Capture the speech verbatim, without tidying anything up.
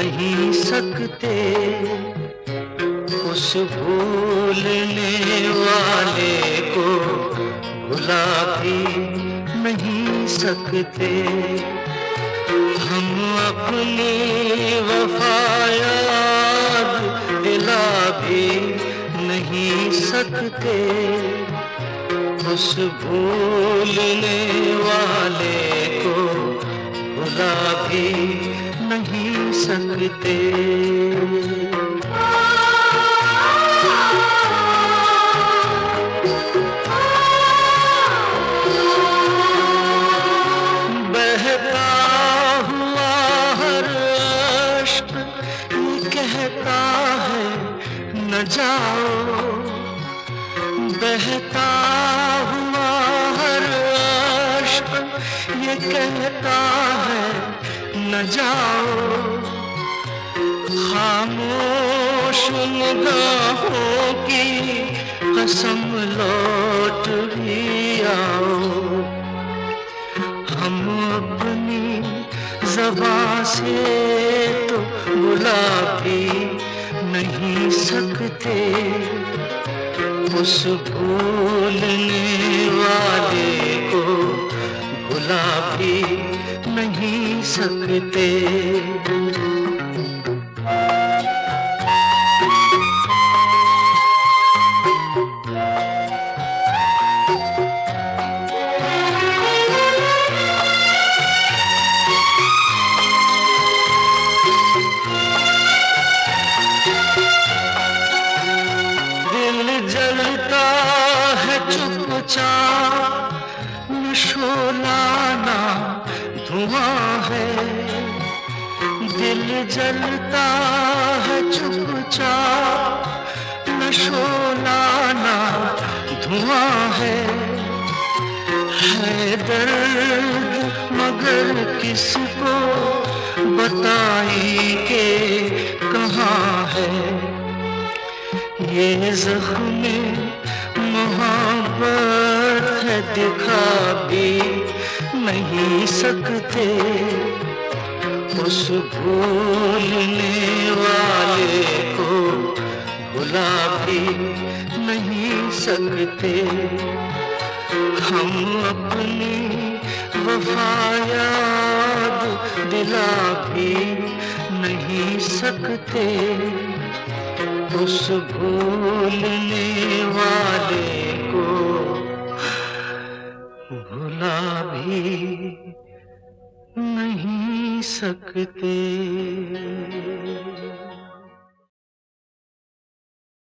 नहीं सकते, उस भूलने वाले को भुला भी नहीं सकते। हम अपनी वफा याद दिला भी नहीं सकते, उस भूलने वाले को भुला भी नहीं सकते। बहता हुआ हर अश्क कहता है न जाओ, बहता हुआ हर अश्क ये कहता है न जाओ। खामोश निगाहों की कसम लौट भी आओ। हम अपनी ज़बां से तो बुला भी नहीं सकते, उस भूलने वाले को भुला भी नहीं सकते। जलता है चुपचाप न शोला ना धुआं है, दिल जलता है चुपचाप न शोला ना धुआं है। है दर्द मगर किसको बताई के कहाँ है, ये ज़ख्म मोहब्बत है दिखा भी नहीं सकते, उस भूलने वाले को भुला भी नहीं सकते। हम अपनी वफा याद दिला भी नहीं सकते, उस भूलने वाले को भुला भी नहीं सकते।